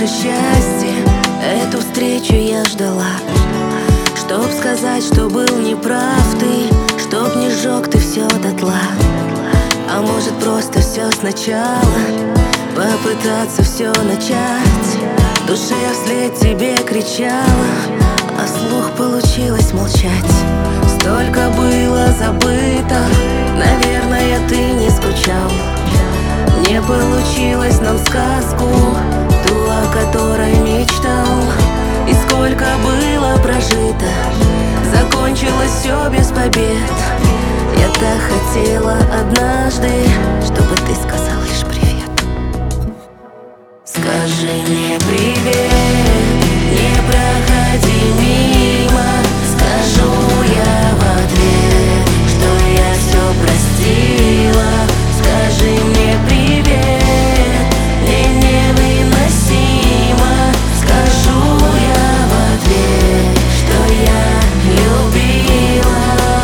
наше счастье, эту встречу я ждала, чтоб сказать, что был неправ ты, чтоб не сжег ты все дотла. А может просто все сначала, попытаться все начать. В душе я вслед тебе кричала, а слух получилось молчать. Столько было забыто, наверное, ты не скучал. Не получилось нам сказку, ту, о которой мечтал. И сколько было прожито, закончилось все без побед. Я так хотела однажды, чтобы ты сказал лишь привет. Скажи мне привет, не проходи мимо. Скажу я в ответ, что я все простила. Скажи мне привет, мне невыносимо. Скажу я в ответ, что я любила.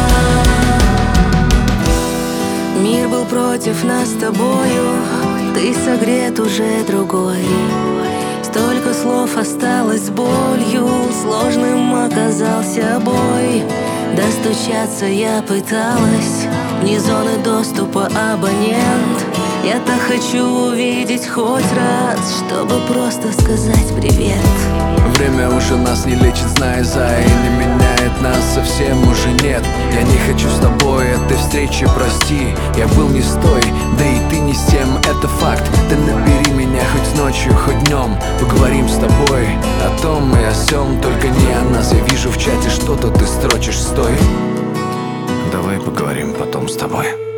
Мир был против нас с тобою, ты согрет уже другой. Столько слов осталось с болью, сложным оказался бой. Достучаться я пыталась, вне зоны доступа абонент. Я так хочу увидеть хоть раз, чтобы просто сказать привет. Время уже нас не лечит, знай, за, и не меняет нас совсем уже нет. Я не хочу с тобой этой встречи, прости. Я был не с той, да и ты не с тем, это факт. Ты набери меня хоть ночью, хоть днем. Поговорим с тобой о том и о сём, только не о нас. Я вижу в чате что-то ты строчишь, стой. Давай поговорим потом с тобой.